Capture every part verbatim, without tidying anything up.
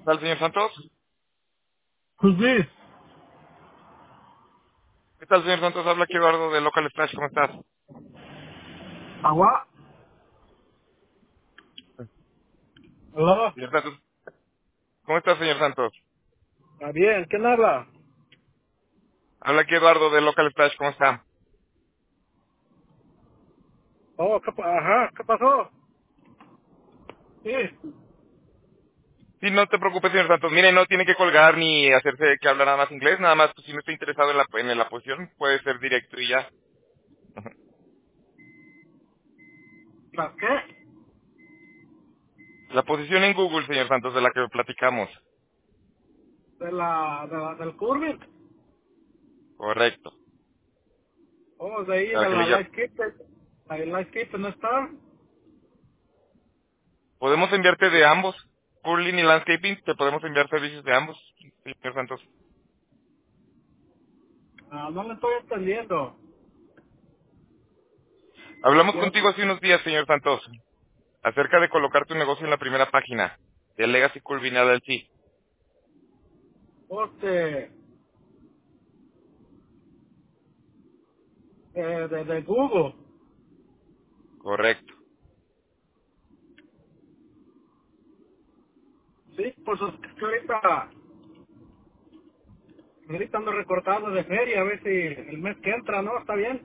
tal, señor Santos? Pues sí, ¿Qué tal, señor Santos? Habla aquí Eduardo de Local Splash. ¿Cómo estás? agua. Hola. Señor Santos, ¿cómo estás, señor Santos? Está bien, ¿quién habla? Habla aquí Eduardo de Local Splash. ¿Cómo está? Oh, ¿qué, pa- ajá, ¿qué pasó? Sí. Sí, no te preocupes, señor Santos. Mire, no tiene que colgar ni hacerse que hablar nada más inglés. Nada más, pues, si no está interesado en la, en la posición, puede ser directo y ya. ¿Las qué? La posición en Google, señor Santos, de la que platicamos. De la, de la, del Curvin. Correcto. Oh, de ahí, de Para que le la llame. Lightkeeper. La Lightkeeper no está. Podemos enviarte de ambos. Curling y Landscaping, te podemos enviar servicios de ambos, señor Santos. Ah, no le estoy entendiendo. Hablamos Yo, contigo hace unos días, señor Santos, acerca de colocar tu negocio en la primera página de Legacy Curvin L L C. este, eh, de, de Google. Correcto. Sí, pues es que ahorita, ahorita ando recortando de feria, a ver si el mes que entra, ¿no? ¿Está bien?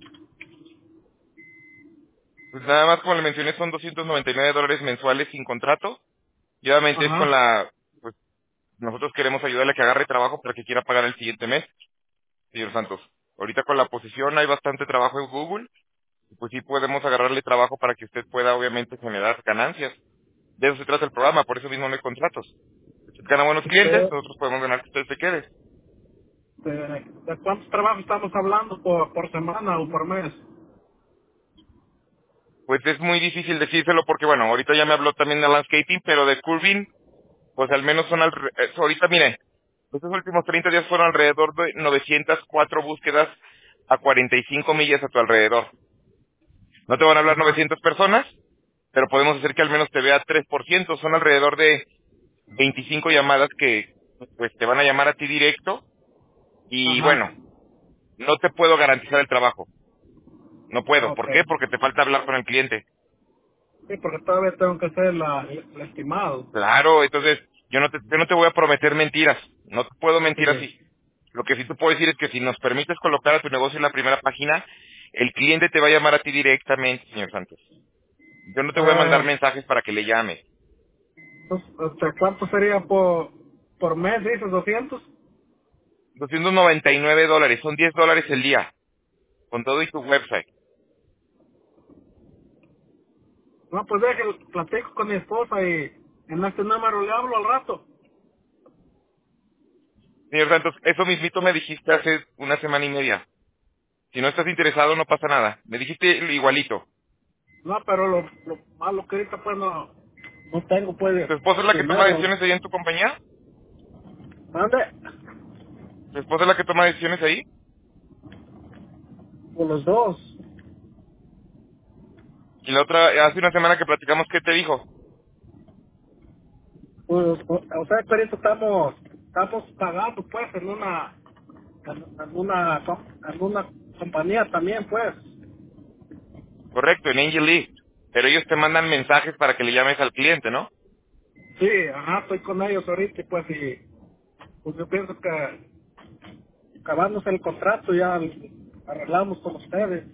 Pues nada más, como le mencioné, son doscientos noventa y nueve dólares mensuales sin contrato. Y obviamente es con Ajá. la, pues nosotros queremos ayudarle a que agarre trabajo para que quiera pagar el siguiente mes, señor Santos. Ahorita con la posición hay bastante trabajo en Google, y pues sí podemos agarrarle trabajo para que usted pueda obviamente generar ganancias. De eso se trata el programa, por eso mismo no hay contratos. Si usted gana buenos clientes, De, nosotros podemos ganar que usted se quede. de, ¿De cuántos trabajos estamos hablando por, por semana o por mes? Pues es muy difícil decírselo porque, bueno, ahorita ya me habló también de landscaping, pero de curving, pues al menos son, alre- eh, ahorita mire, estos últimos treinta días fueron alrededor de novecientas cuatro búsquedas a cuarenta y cinco millas a tu alrededor. No te van a hablar Ajá, novecientas personas, pero podemos hacer que al menos te vea tres por ciento. Son alrededor de veinticinco llamadas que pues te van a llamar a ti directo y ajá, bueno, no te puedo garantizar el trabajo. No puedo. ok. ¿Por qué? Porque te falta hablar con el cliente. Sí, porque todavía tengo que hacer la, el estimado. Claro, entonces yo no te, yo no te voy a prometer mentiras. No te puedo Sí. mentir así. Lo que sí te puedo decir es que si nos permites colocar a tu negocio en la primera página, el cliente te va a llamar a ti directamente, señor Santos. Yo no te voy a mandar Eh, mensajes para que le llames. pues, este, ¿cuánto sería por, por mes, dices? ¿doscientos? doscientos noventa y nueve dólares, son diez dólares el día, con todo y tu website. No, pues déjelo, platico con mi esposa y en este número le hablo al rato. Señor Santos, eso mismito me dijiste hace una semana y media. Si no estás interesado, no pasa nada. Me dijiste igualito. No, pero lo, lo malo que ahorita pues no, no tengo pues ¿Tu esposa es la que toma dinero. decisiones ahí en tu compañía? ¿Mande? ¿Tu esposa es la que toma decisiones ahí? Por los dos. Y la otra, hace una semana que platicamos, ¿qué te dijo? Pues, o, o sea, que ahorita estamos, estamos pagando pues en una, en, en una, co- en una compañía también pues. Correcto, en Angel Leaf. Pero ellos te mandan mensajes para que le llames al cliente, ¿no? Sí, ajá, estoy con ellos ahorita y pues y pues yo pienso que acabándose el contrato ya arreglamos con ustedes.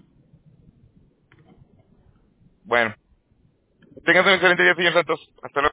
Bueno, tengas un excelente día, señor Santos. Hasta luego.